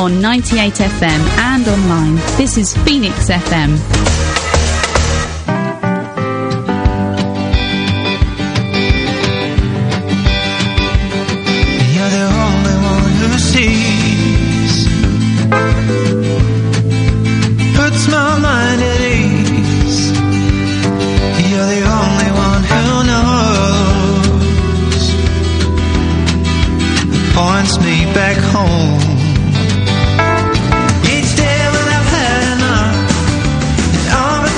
on 98 FM and online. This is Phoenix FM. Back home. Each day when I've had enough, and all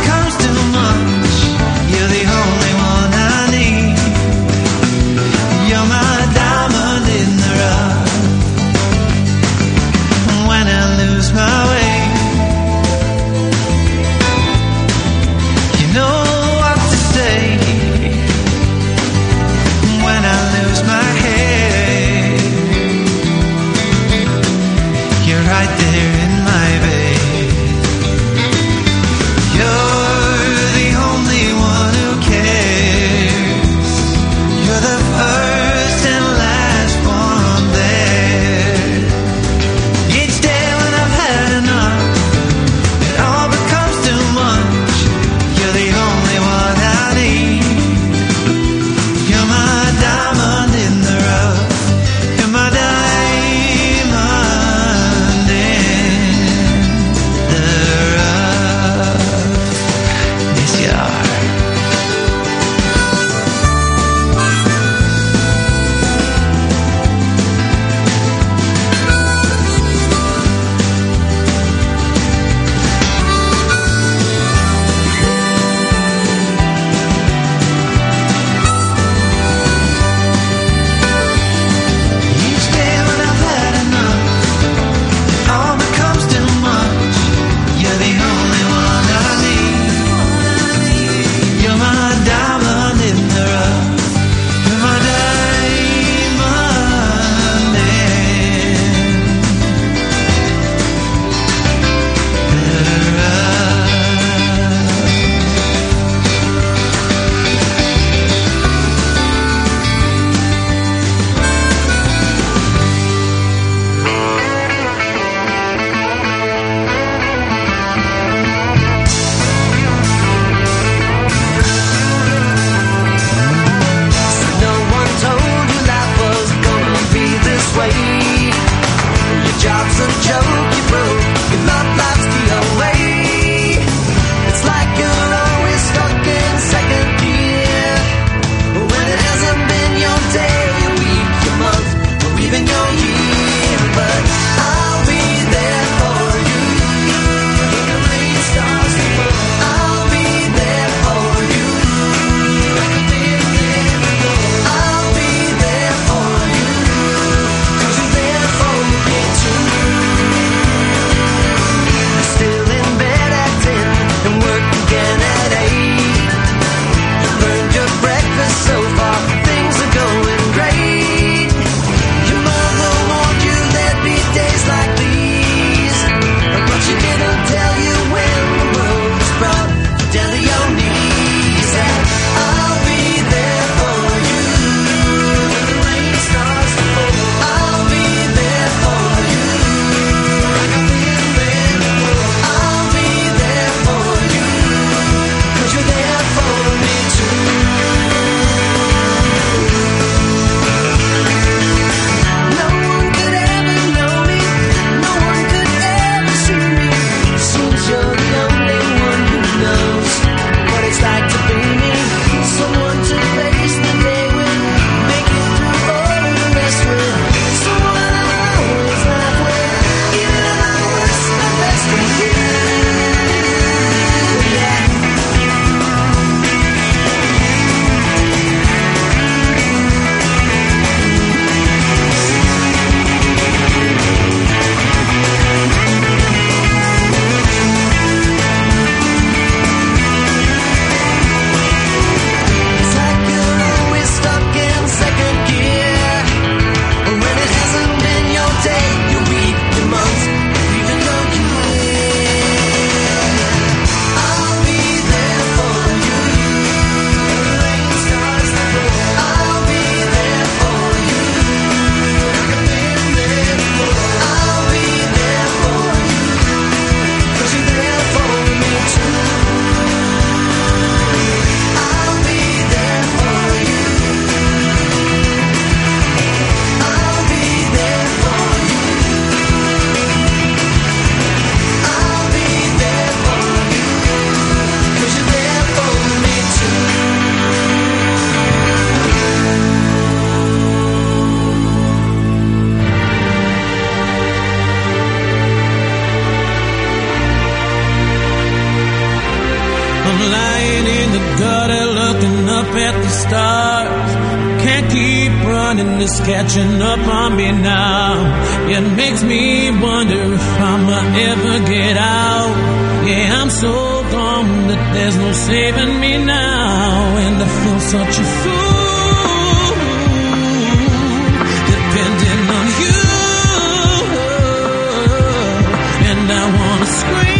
lying in the gutter looking up at the stars. Can't keep running, it's catching up on me now. It makes me wonder if I'ma ever get out. Yeah, I'm so gone that there's no saving me now. And I feel such a fool, depending on you. And I wanna scream.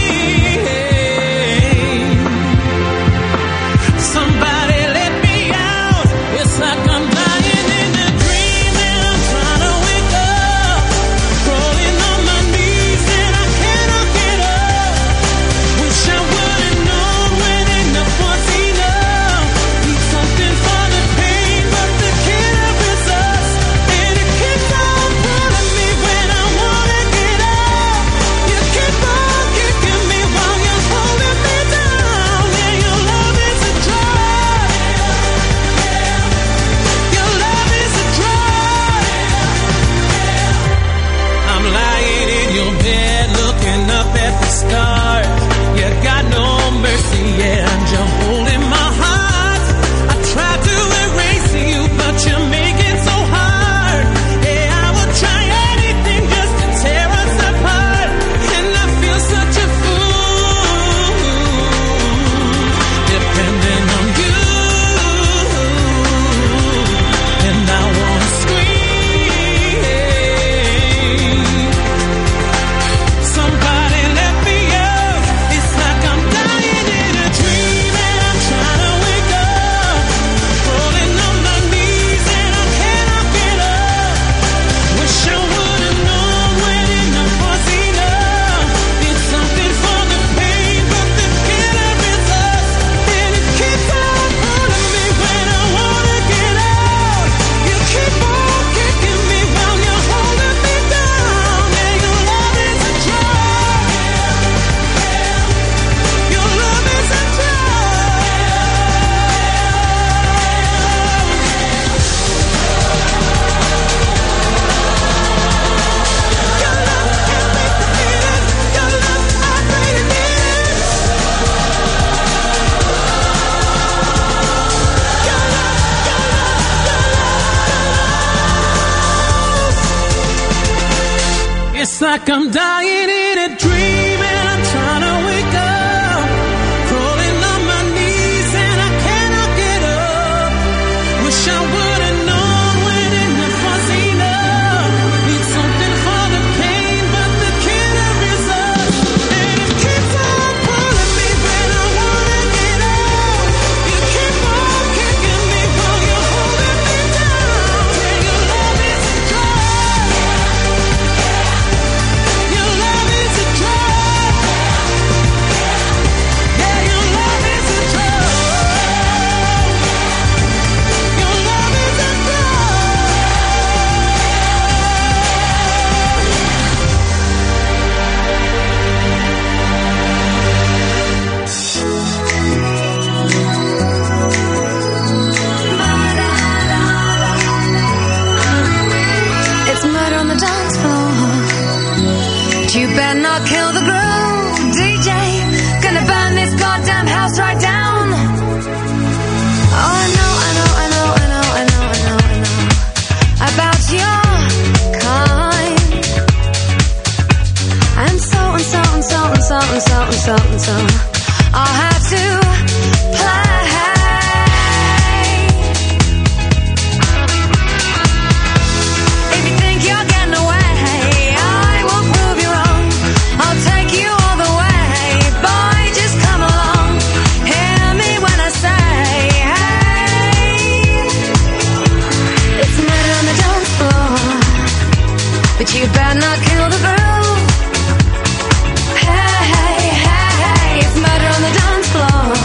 Like I'm dying in a dream and I'm trying to wake up, crawling on my knees and I cannot get up. Wish I would have known when enough was enough. Need something for the pain, but the killer is us, and it keeps on pulling me when I wanna get out. You keep on kicking me while you're holding me down. Yeah, your love is a drug. Your love is a drug. Yeah, your love is a drug. Your love is a It's murder on the dance floor. But you better not kill the groove, DJ. Gonna burn this goddamn house right down. Oh, I know about your kind. And so I'll have to play. If you think you're getting away, I will prove you wrong. I'll take you all the way. Boy, just come along. Hear me when I say, hey. It's murder on the dance floor. But you better not kill the groove. Hey, it's murder on the dance floor.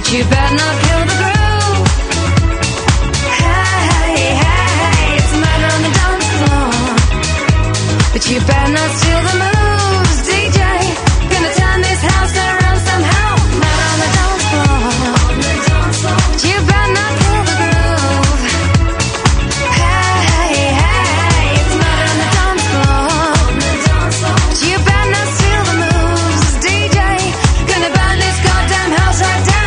but you better not kill the groove. Hey, hey, it's murder on the dance floor, but you better not steal the moves. DJ, gonna turn this house around somehow. Murder on the dance floor, but you better not kill the groove. Hey, hey, it's murder on the dance floor, but you better not steal the moves. DJ, gonna burn this goddamn house right down.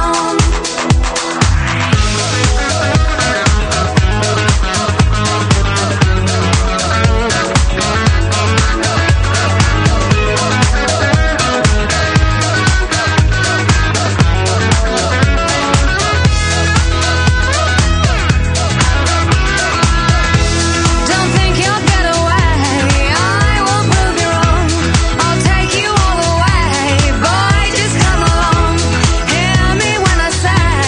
Don't think you'll get away. I will prove you wrong. I'll take you all the way. Boy, just come along. Hear me when I say,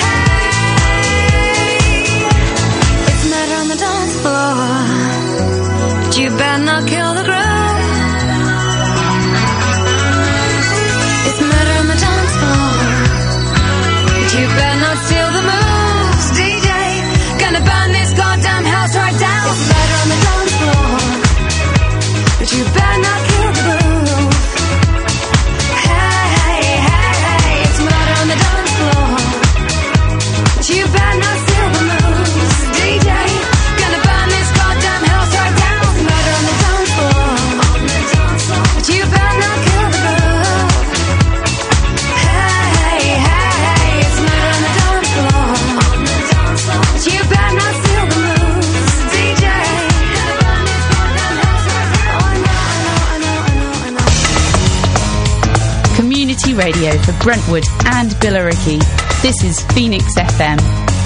hey. It's murder on the dance floor, but you better not kill the groove. It's murder on the dance floor, but you better not steal the moves. DJ, gonna burn this goddamn house right down. It's murder on the dance floor, but you better not kill the groove. Hey, hey, hey, it's murder on the dance floor, but you better not steal the moves. DJ, gonna burn this goddamn house right down. It's murder on the dance floor, but you better not kill the groove. Hey, hey, it's murder on the dance floor, but you better not steal the moves. DJ, gonna burn this goddamn house right down. Oh, I know. Community radio for Brentwood and Billericay. This is Phoenix FM.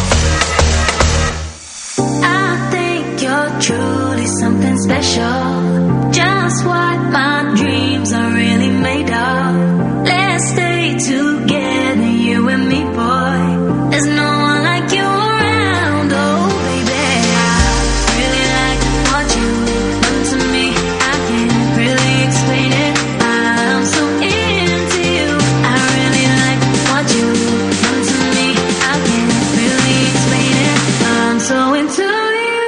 I think you're truly something special. Just what my dreams are really made of. Let's stay together, you and me, boy. There's no one like you around, oh baby. I really like what you've done to me. I can't really explain it. I'm so into you. I really like what you've done to me. I can't really explain it. I'm so into you.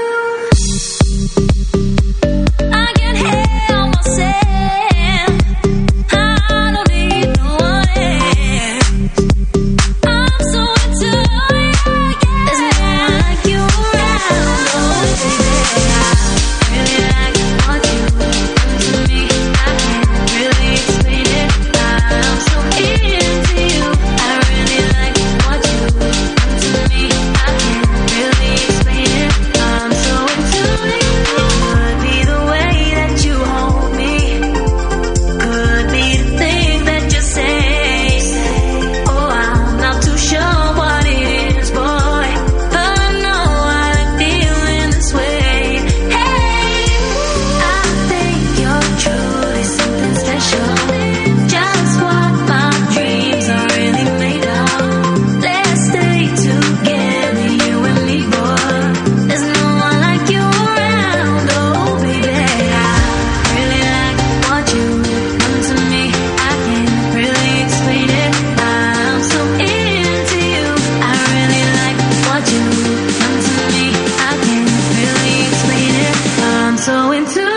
I can't help myself. I don't need no one else. I'm so into you. There's no one like you around, oh baby. I really like what you've done to me. I can't really explain it. I'm so into you. I really like what you've done to me. I can't really explain it. I'm so into you. Could be the way that you hold me. Could be the things that you say. Oh, I'm not too sure what it is, boy. But I know I like feeling this way. Hey, I think you're truly something special. Just what my dreams are really made of. Let's stay together, you and me, boy. There's no one like you around, oh baby. I really like what you've done to me. I can't really explain it. I'm so into you. I really like what you've done to me. I can't really explain it. I'm so into you.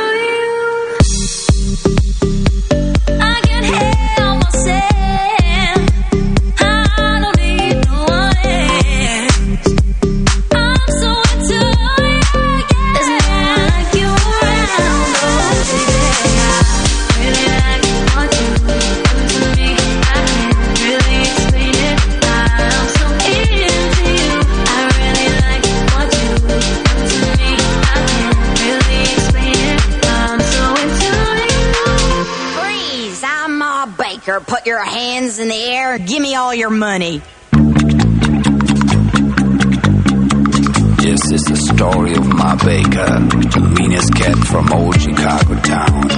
I can't help myself. I don't need no one else. I'm so into you. There's no one like you around, oh baby. I really like what you've done to me. I can't really explain it. I'm so into you. I really like what you've done to me. I can't really explain it. I'm so into you. Freeze! I'm Ma Baker. Put your hands in the air. Give me all your money. This is the story of Ma Baker, the meanest cat from old Chicago town.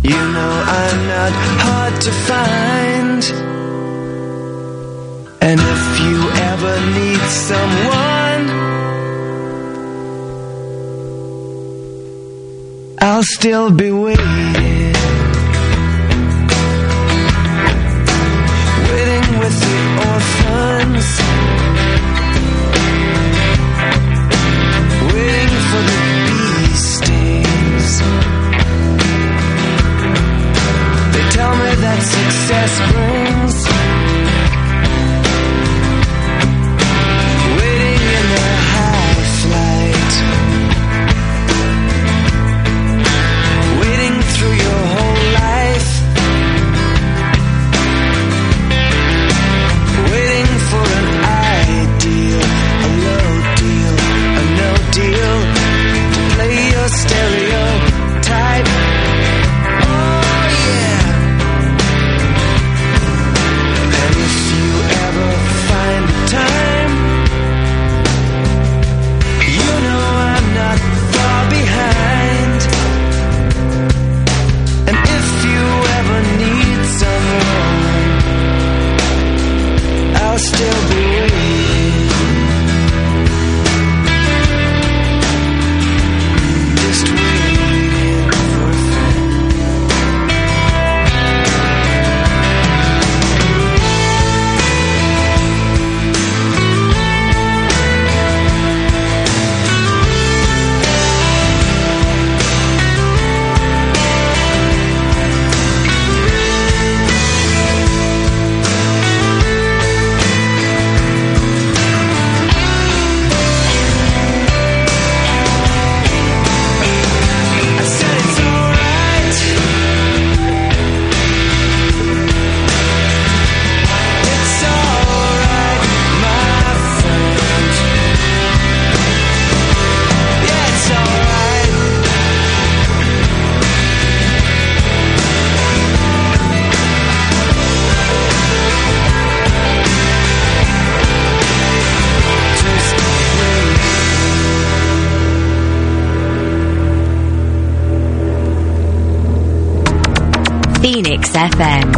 You know I'm not hard to find. And if you ever need someone, I'll still be waiting. Waiting with the orphans, waiting for the bee stings. They tell me that success brings waiting in their high flight, waiting through your whole life, waiting for an ideal, a low deal, a no deal, to play your stereotype. I'll still be waiting, just waiting for a friend. Phoenix FM.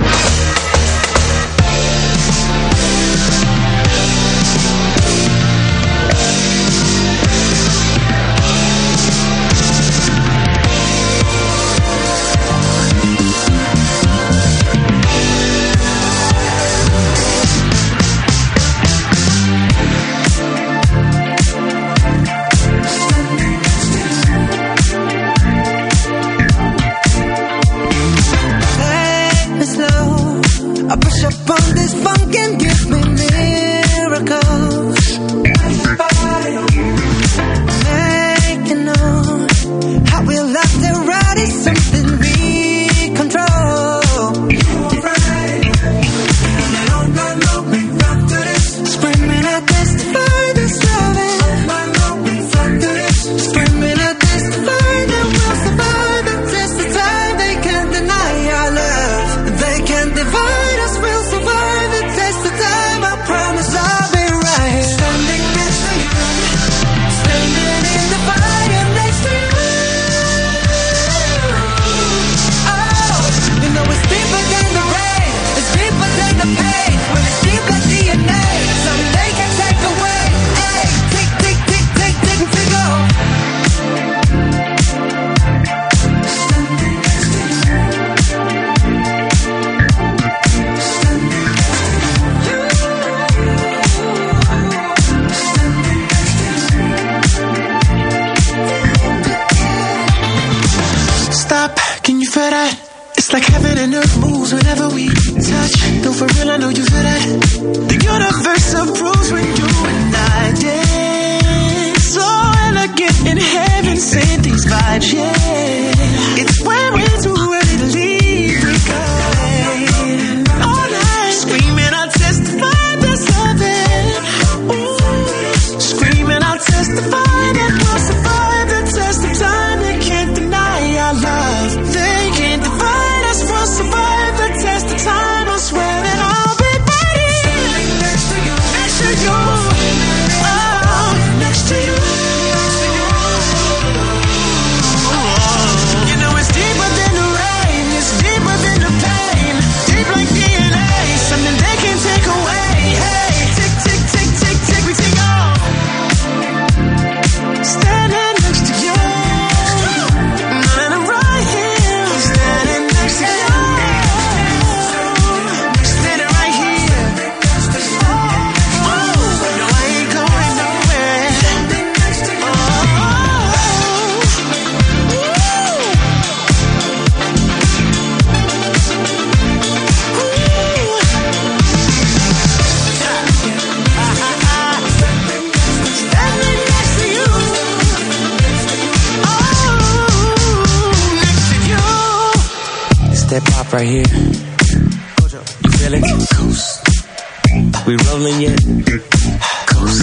that pop right here. You feel it? Coast. We rolling yet? Coast.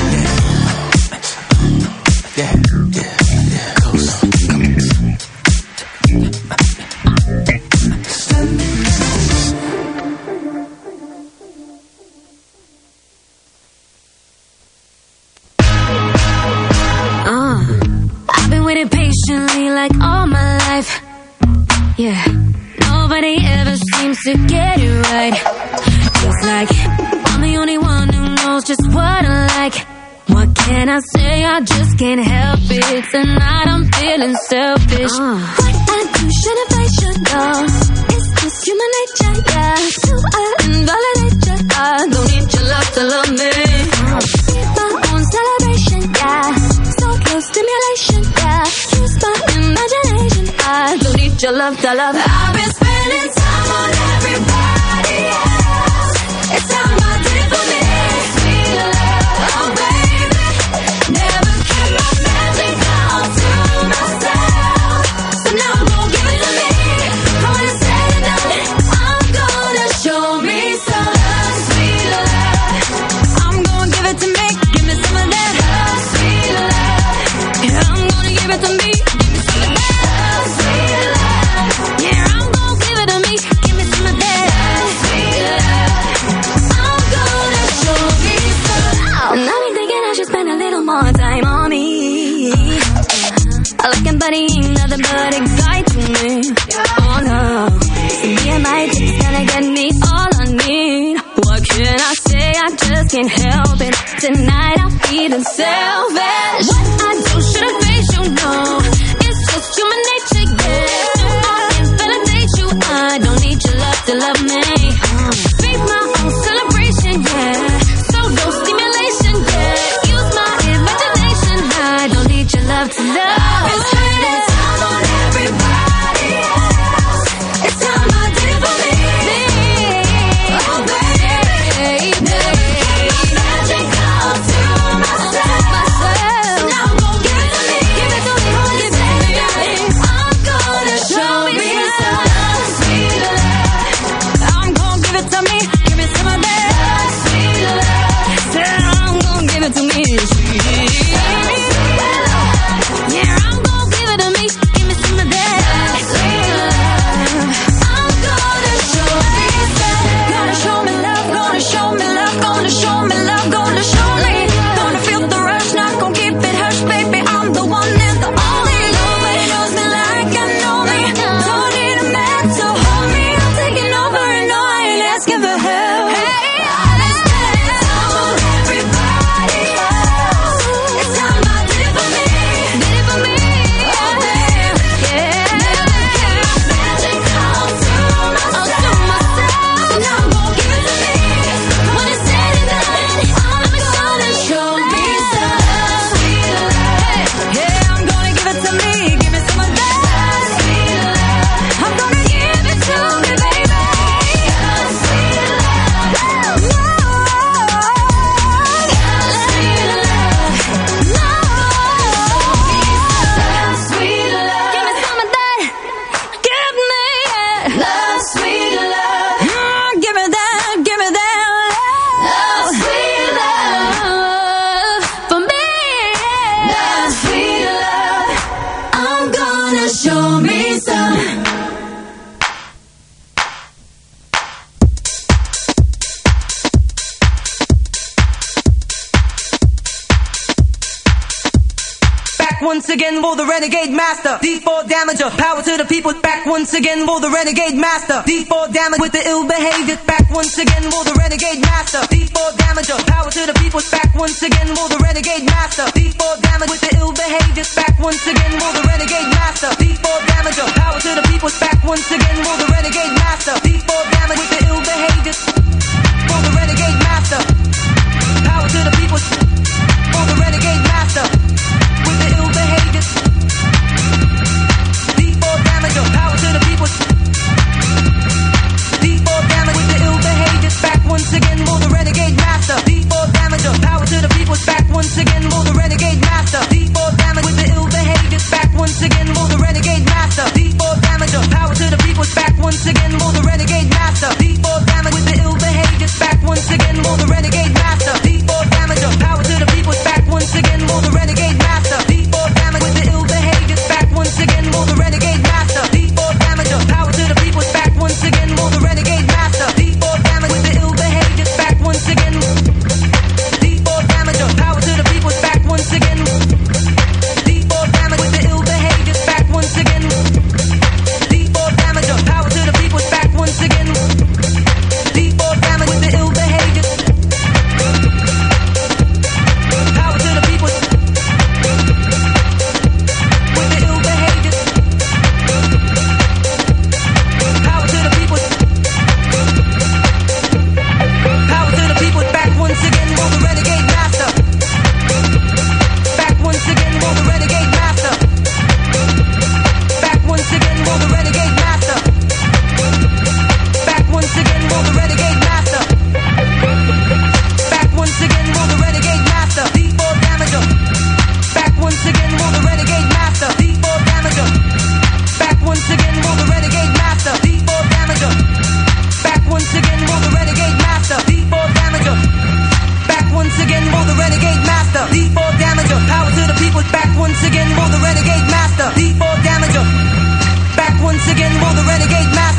Yeah. Coast. I've been waiting patiently like all my life. Yeah, nobody ever seems to get it right. Feels like I'm the only one who knows just what I like. What can I say? I just can't help it. Tonight I'm feeling selfish. What I do, shouldn't I should know. It's just human nature, yeah. So I invalidate you. I don't need your love to love me. Be my own celebration, yeah. So close stimulation, yeah. Use my imagination. I don't need your love to love. I've been spending time on everybody else. It's time I did it for me. Sweet love, oh baby. Never kept my magic all to myself. So now I'm gonna give it to me. I wanna say it now. I'm gonna show me some love, sweet love. I'm gonna give it to me. Give me some of that love, sweet love. Yeah, I'm gonna give it to me. Give me some of that love, sweet love. Yeah, I'm gonna give it to me. Give me some of that love, sweet love. I'm gonna show me some love. And I've been thinking I should spend a little more time on me. Looking buddy ain't nothing but exciting me. Oh no, so me and my dick's gonna get me all I need. What can I say? I just can't help it. Tonight I'm feeling selfish. What I do shouldn't face you, no. It's just human nature, yeah. I can't validate you. I don't need your love to love me. Be my own celebration, yeah. So no stimulation, yeah. Use my imagination. I don't need your love to love. I've been spending time on everybody else. It's time I did it for me. Oh baby, never kept my magic all to myself. So now I'm gonna give it to me. Give it to me, give it to me. I'm gonna show me some love, sweet love. I'm gonna give it to me. Give me some of that love, sweet love. Yeah, I'm gonna give it to me. Yeah, I'm gonna give it to me. Give me some of that sweet love. I'm gonna show me some. Gonna show me love. Gonna show me love. Gonna show me love. Gonna show me. Gonna feel the rush. Not gonna keep it hush, baby. I'm the one and the only. Nobody knows me like I know me. Don't need a man to hold me. I'm taking over and no, I ain't asking for help. Hey, I've been spending time on everybody else. It's time I did it for me. Did it for me. Oh baby, yeah. Never kept my magic all to myself. So now I'm gonna give it to me. When it's said and done, I'm gonna show me some love, sweet love. Yeah, I'm gonna give it to me. Give me some of that sweet love. I'm gonna give it to me, baby. Sweet love, sweet love, sweet love. Give me some of that. Give me love, sweet love. Give me that. Give me that love, sweet love. For me, love, sweet love. I'm gonna show me some. Back once again for the Renegade Master. D4 Damager, power to the people. Back once again for the Renegade Master. D4 Damage with the ill behavior. Back once again for the Renegade Master. D4 Damager, power to the people. Back once again for the Renegade Master. D4 Damage with the ill behavior. Back once again for the Renegade Master. D4 Damager, power to the people. Back once again for the Renegade Master. D4 Damage with the ill behavior. For the Renegade Master, power to the people. For the Renegade Master. With the ill behavior. D4 Damager, power to the people. D4 Damage with the ill behavior. Back once again for the Renegade Master. D4 Damager, power to the people. Back once again for the Renegade Master. D4 Damage with the ill behavior. Back once again for the Renegade Master. D4 Damager, power to the people. Back once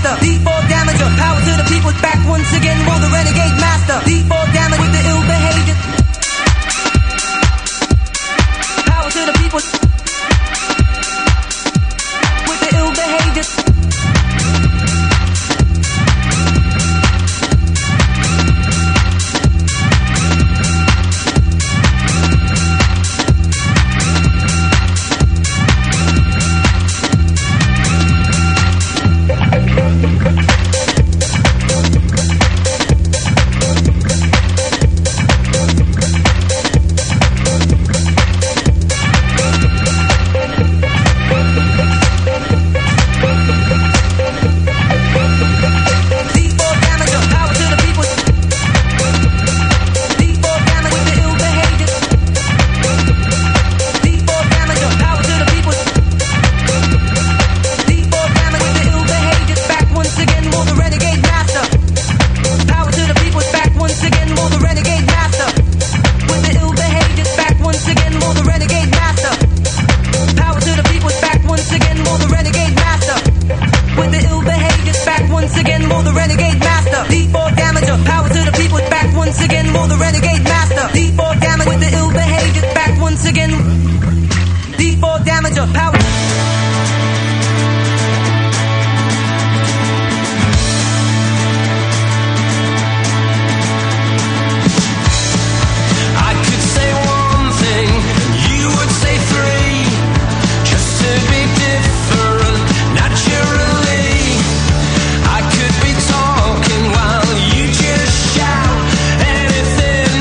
master. D4 damager, power to the people. Back once again, roll the renegade master. D4 damage with the ill behavior. Power to the people. With the ill behavior.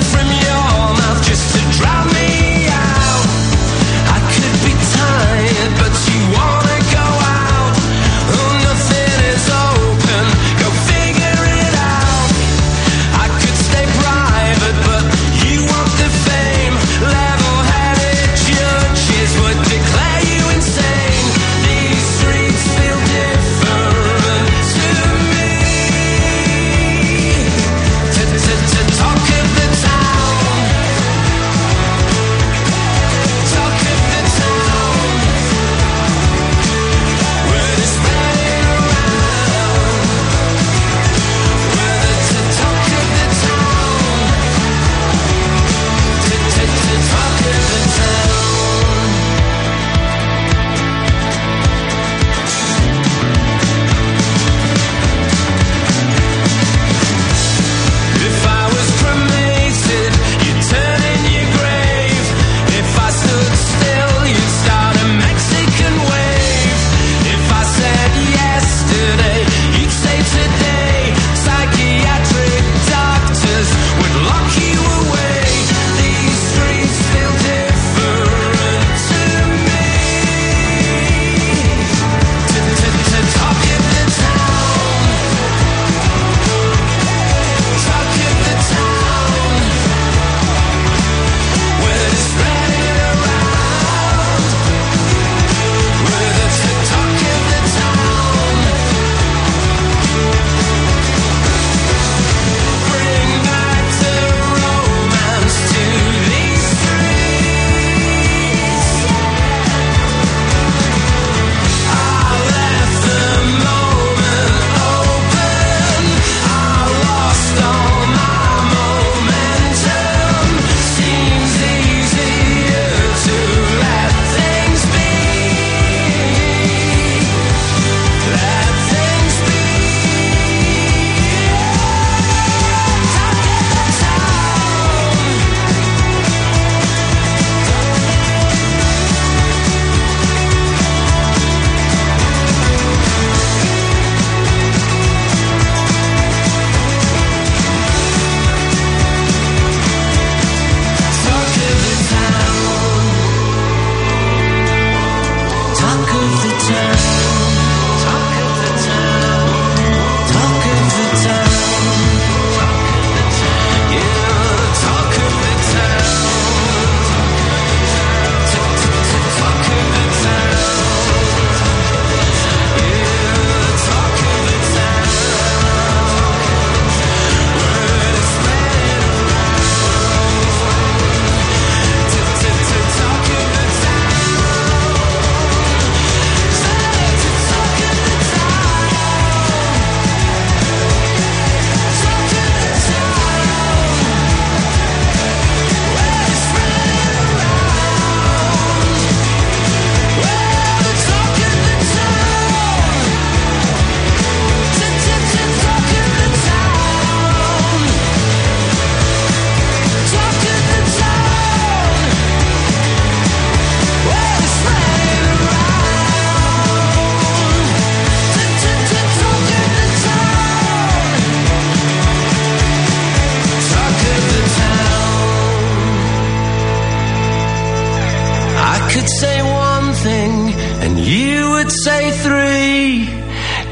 Tired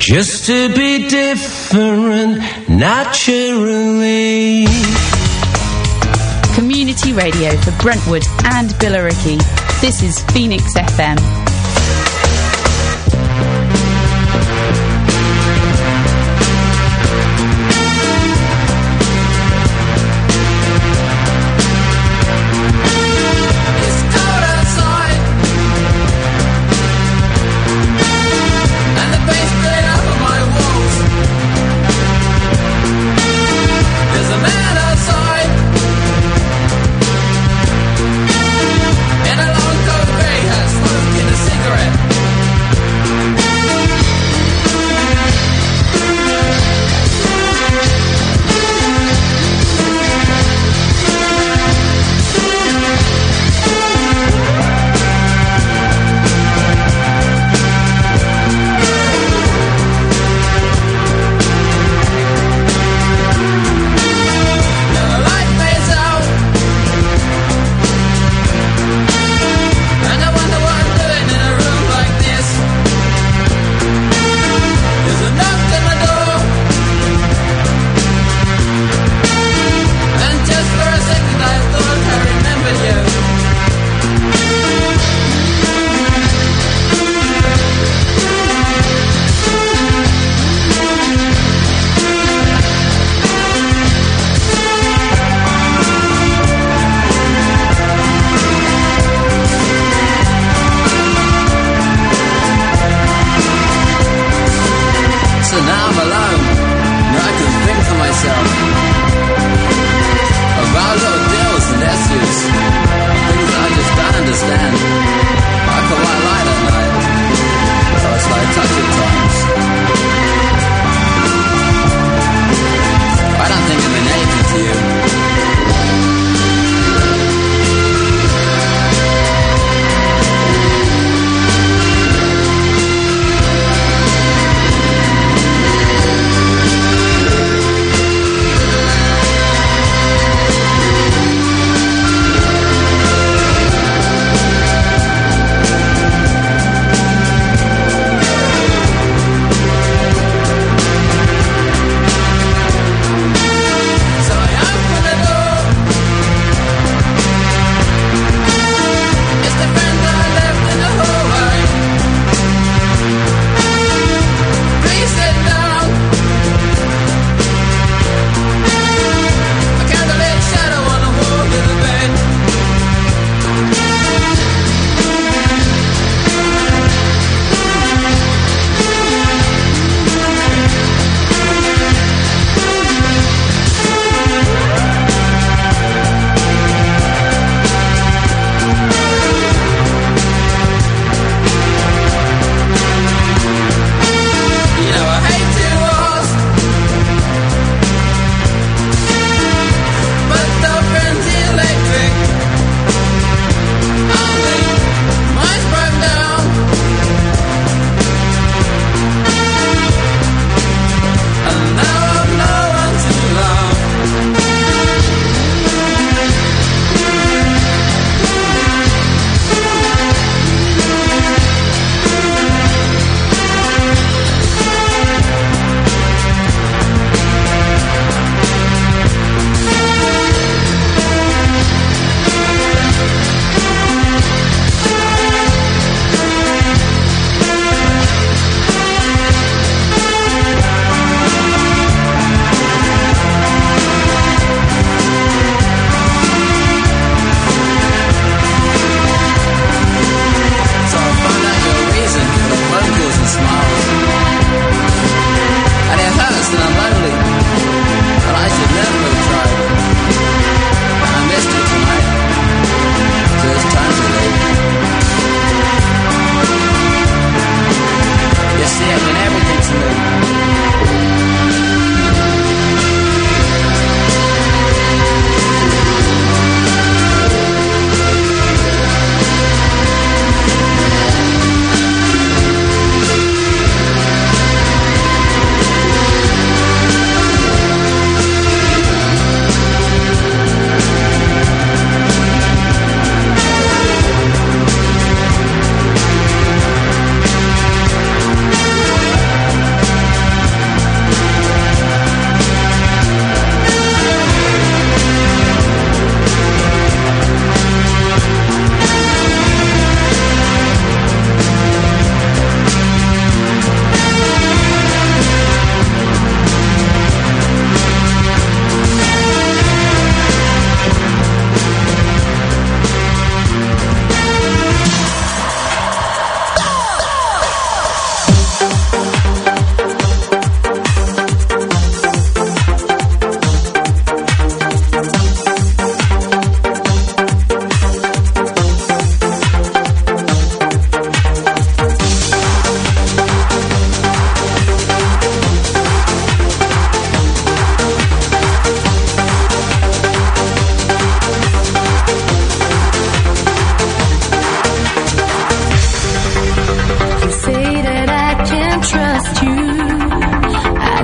just to be different naturally. Community radio for Brentwood and Billericay. This is Phoenix FM.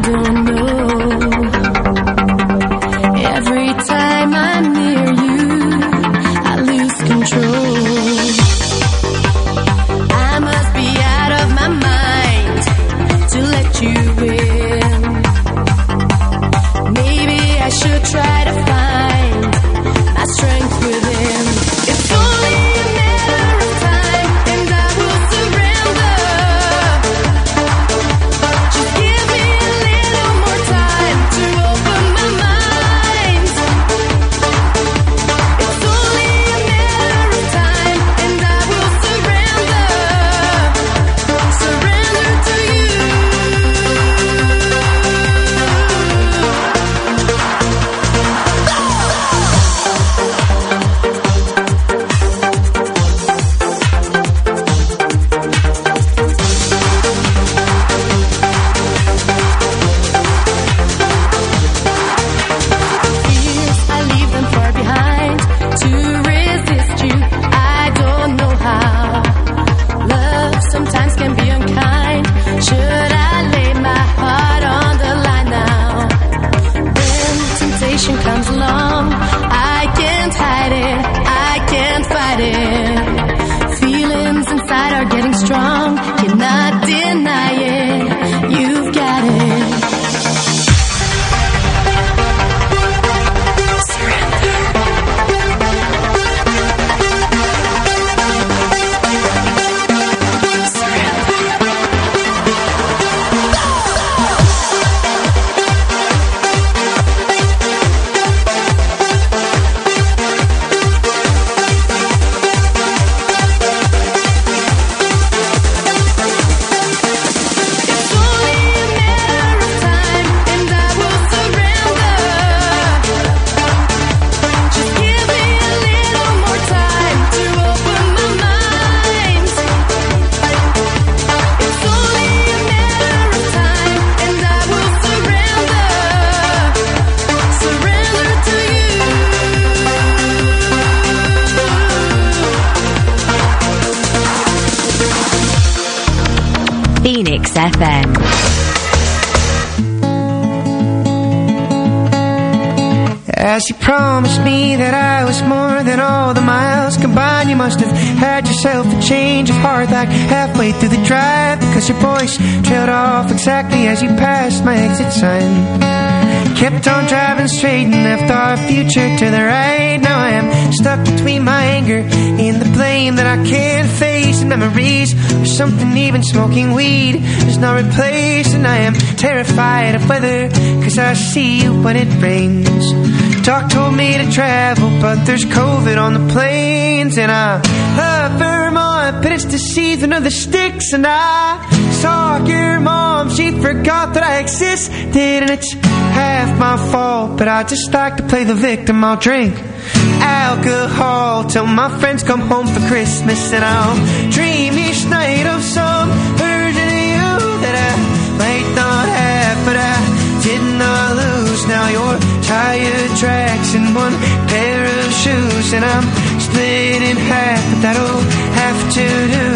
don't know. Every time I'm near you, I lose control. I must be out of my mind to let you in. Maybe I should try to find my strength within. It's only a matter of time, and I will surrender. Just give me a little more time to open my mind. It's only a matter of time, and I will surrender. Surrender to you. Fears, I leave them far behind to resist you. I don't know how. Love sometimes can be unkind. Should I lay my heart on the line now? When temptation comes along, I can't hide it, I can't fight it. Feelings inside are getting strong, cannot deny it. You've got it. It's only a matter of time, and I will surrender. Just give me a little more time to open my mind. It's only a matter of time, and I will surrender. Surrender to you. Phoenix FM. As you promised me that I was more than all the miles combined, you must have had yourself a change of heart like halfway through the drive, because your voice trailed off exactly as you passed my exit sign. Kept on driving straight and left our future to the right. Now I am stuck between my anger and the blame that I can't face, and memories or something even smoking weed does not replace. And I am terrified of weather, cause I see you when it rains. Doc told me to travel, but there's COVID on the planes. And I love Vermont, but it's the season of the sticks. And I saw your mom, she forgot that I existed. And it's half my fault, but I just like to play the victim. I'll drink alcohol till my friends come home for Christmas. And I'll dream each night of some version of you that I might not have, but I did not lose. Now you're tire tracks and one pair of shoes, and I'm split in half, but that'll have to do.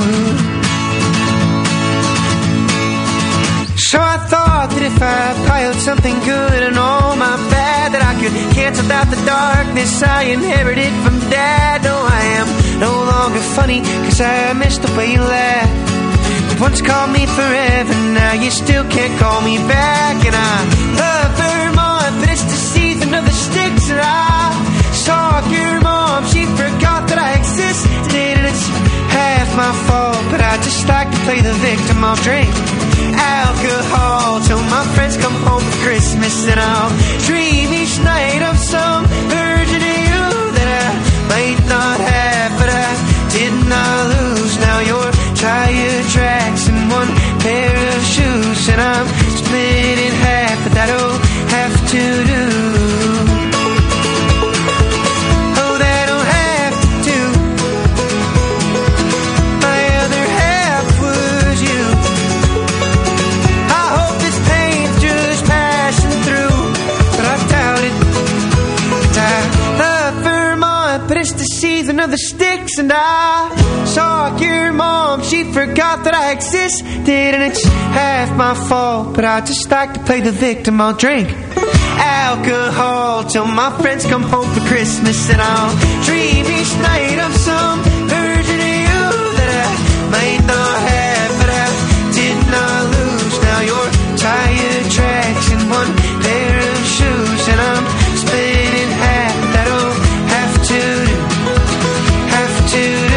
So I thought that if I piled something good and all my bad, that I could cancel out the darkness I inherited from Dad. No, I am no longer funny, cause I missed the way you laughed. You once called me forever, now you still can't call me back. And I love Vermont, but it's the season of the sticks. And I saw your mom, she forgot that I existed. And it's half my fault, but I just like to play the victim. I'll drink alcohol till my friends come home for Christmas. And I'll dream each night of some version of you that I might not have, but I did not lose. Now you're tire tracks and one pair of shoes, and I'm split in half, but that'll have to do. Oh, that'll have to. My other half was you. I hope this pain's just passing through, but I doubt it. I love Vermont, but it's the season of the sticks. And I saw your mom, she forgot that I existed, and it's half my fault, but I just like to play the victim. I'll drink alcohol till my friends come home for Christmas, and I'll dream each night of some version of you that I might not have, but I did not lose. Now you're tire tracks and one pair of shoes, and I'm spinning half. That'll have to do, have to do.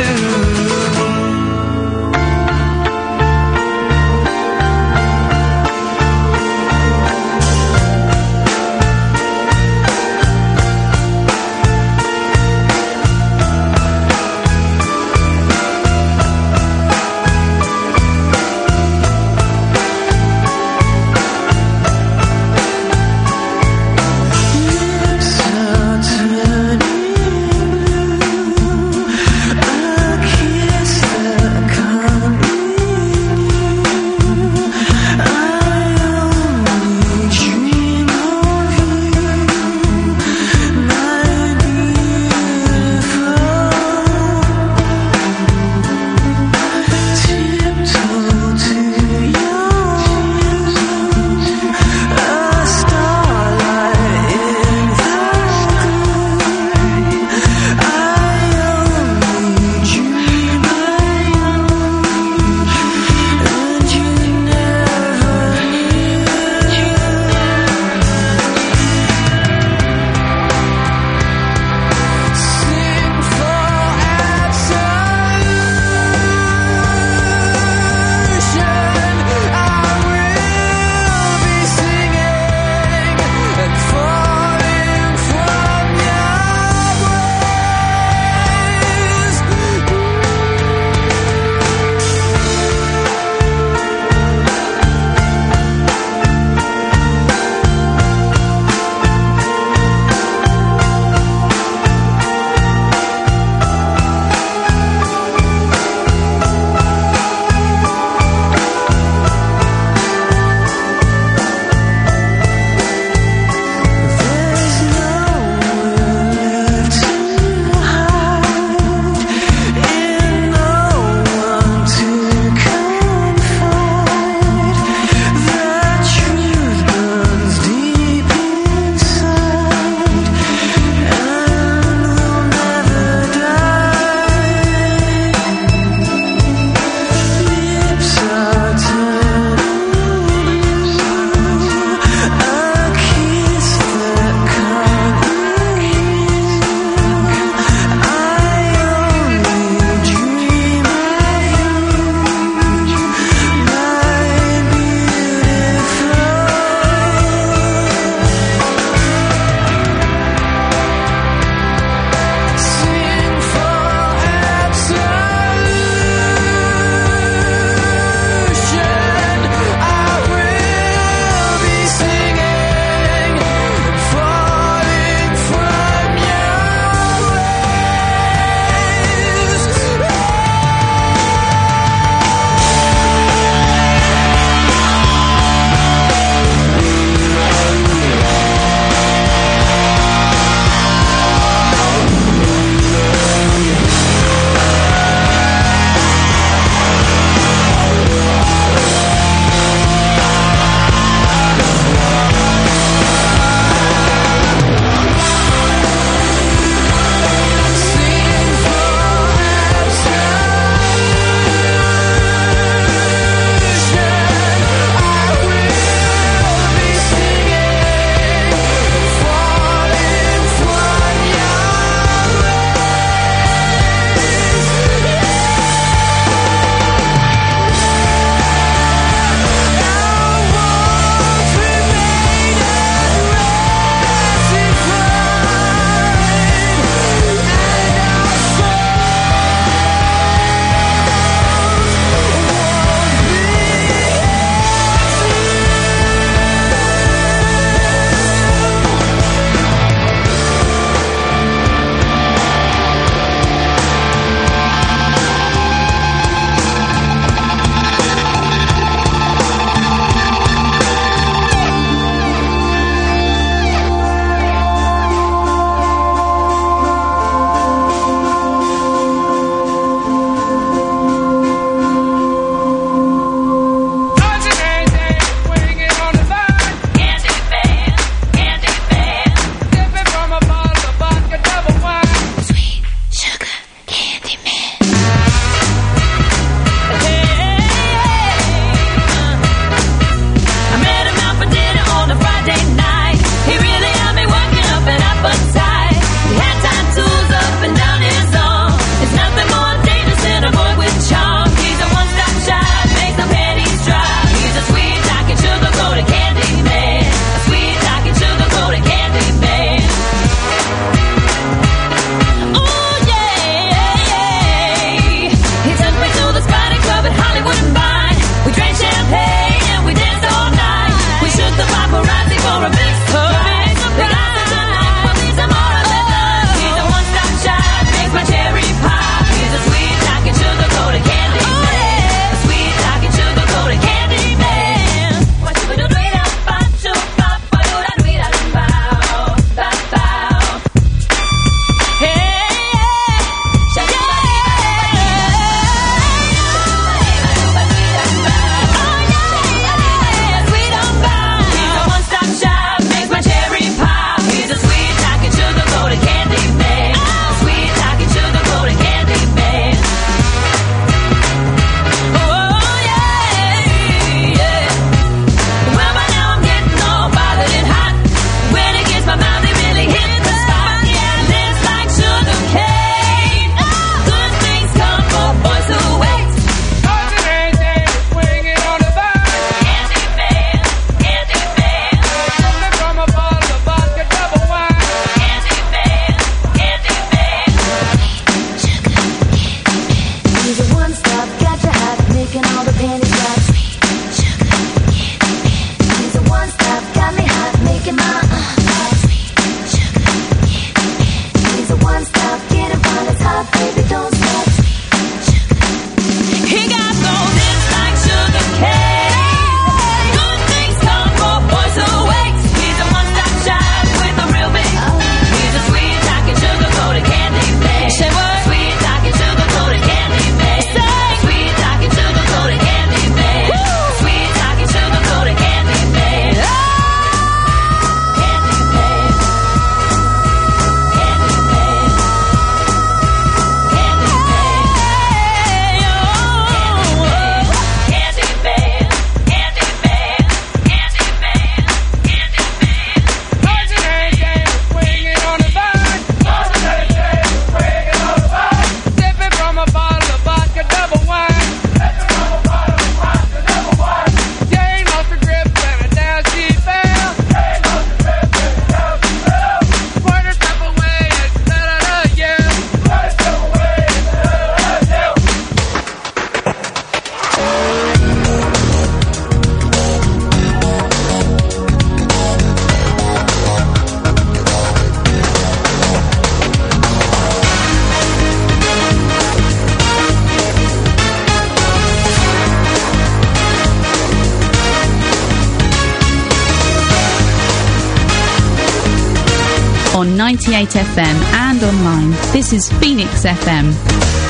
on 98 FM and online. This is Phoenix FM.